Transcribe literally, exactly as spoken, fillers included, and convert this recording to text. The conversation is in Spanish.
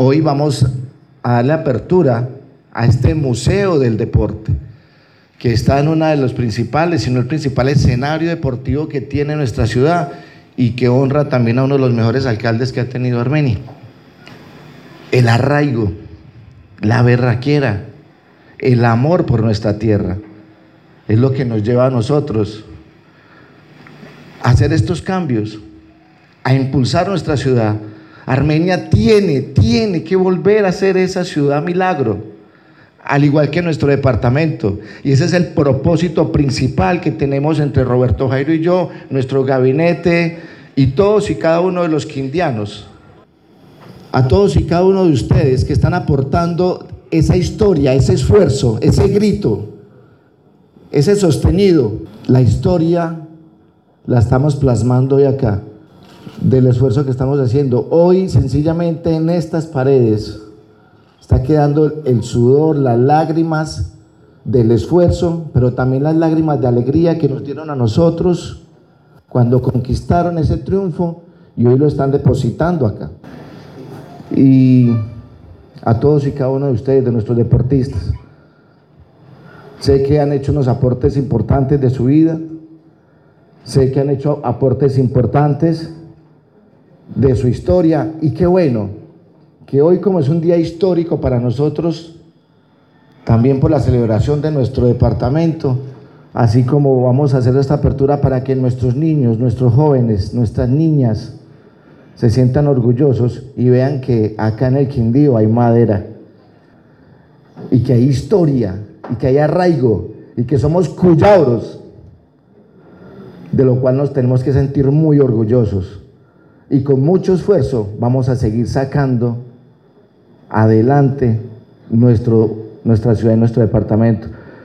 hoy vamos a darle apertura a este museo del deporte, que está en uno de los principales, sino el principal escenario deportivo que tiene nuestra ciudad y que honra también a uno de los mejores alcaldes que ha tenido Armenia. El arraigo, la berraquera, el amor por nuestra tierra, es lo que nos lleva a nosotros a hacer estos cambios, a impulsar nuestra ciudad. Armenia tiene, tiene que volver a ser esa ciudad milagro, al igual que nuestro departamento, y ese es el propósito principal que tenemos entre Roberto Jairo y yo, nuestro gabinete y todos y cada uno de los quindianos. A todos y cada uno de ustedes que están aportando esa historia, ese esfuerzo, ese grito, ese sostenido, la historia la estamos plasmando hoy acá, del esfuerzo que estamos haciendo. Hoy sencillamente en estas paredes está quedando el sudor, las lágrimas del esfuerzo, pero también las lágrimas de alegría que nos dieron a nosotros cuando conquistaron ese triunfo y hoy lo están depositando acá. Y a todos y cada uno de ustedes, de nuestros deportistas, sé que han hecho unos aportes importantes de su vida, sé que han hecho aportes importantes de su historia, y qué bueno que hoy, como es un día histórico para nosotros, también por la celebración de nuestro departamento, así como vamos a hacer esta apertura para que nuestros niños, nuestros jóvenes, nuestras niñas se sientan orgullosos y vean que acá en el Quindío hay madera y que hay historia y que hay arraigo y que somos cuyabros, de lo cual nos tenemos que sentir muy orgullosos, y con mucho esfuerzo vamos a seguir sacando adelante nuestro, nuestra ciudad y nuestro departamento.